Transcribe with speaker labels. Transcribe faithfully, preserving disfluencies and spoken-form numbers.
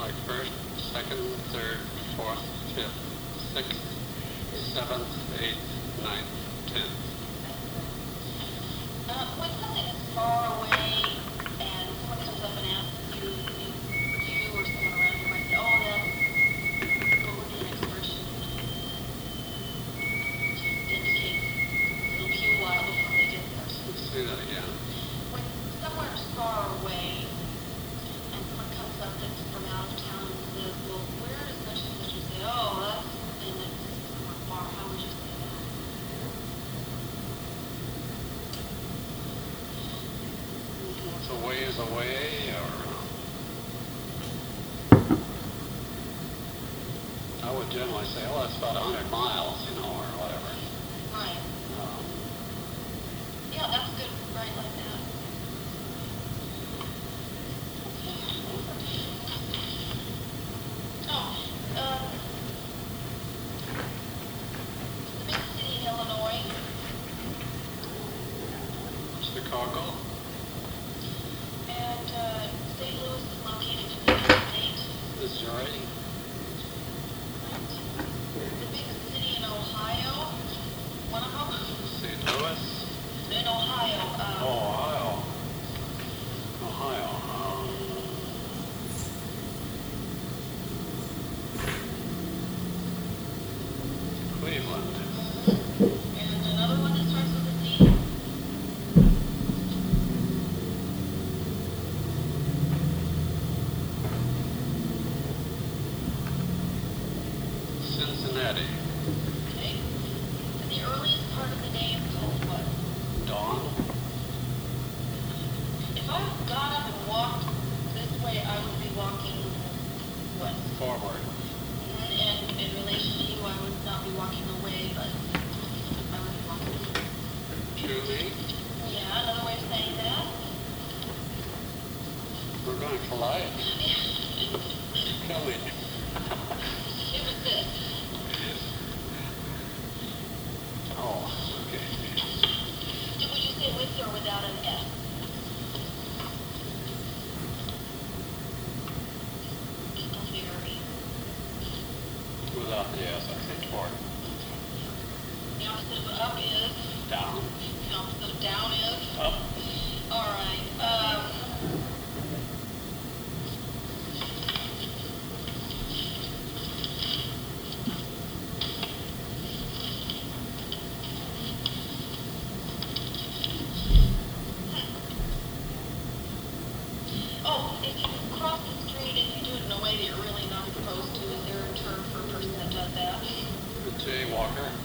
Speaker 1: like first, second, third, fourth, fifth, sixth, seventh, eighth, ninth, tenth.
Speaker 2: Uh, when something is far away and someone comes up and asks you, you, you or someone around you might say, oh, that's, what would be an expression to indicate it'll be a while before they get there.
Speaker 1: Let's say that again.
Speaker 2: When somewhere is far away and someone comes up that's from out of town and says, well, where is such and such? You say, oh, that's and that's somewhere far. How would you say that?
Speaker 1: It's a ways away, or uh, I would generally say, oh, that's about a hundred miles, you know, or whatever.
Speaker 2: Right.
Speaker 1: Um,
Speaker 2: Yeah, that's good. Right like that. Oh, um, the big city in Illinois,
Speaker 1: Chicago,
Speaker 2: and uh, Saint Louis is located in the state.
Speaker 1: Missouri,
Speaker 2: The big city in Ohio, one of them,
Speaker 1: Saint Louis,
Speaker 2: in Ohio.
Speaker 1: oh,
Speaker 2: Um,
Speaker 1: Ohio, Ohio, um, Cleveland,
Speaker 2: and another one that starts with a C.
Speaker 1: Cincinnati,
Speaker 2: Okay. And the earliest part of the day is called what?
Speaker 1: Dawn,
Speaker 2: If I got up and walked this way, I would be walking what?
Speaker 1: forward,
Speaker 2: And in relation to you, I would not be walking away, but I would be walking.
Speaker 1: to me,
Speaker 2: Yeah, another way of saying that.
Speaker 1: we're going to collide, kill me.
Speaker 2: It was this.
Speaker 1: Oh, okay.
Speaker 2: Did, would you say with or without an S? Very.
Speaker 1: Without the S, I say toward.
Speaker 2: The opposite of up is.
Speaker 1: Down,
Speaker 2: The opposite of down is.
Speaker 1: up,
Speaker 2: All right. Um. Oh, if you cross the street and you do it in a way that you're really not supposed to, is there a term for a person that does that?
Speaker 1: a jaywalker,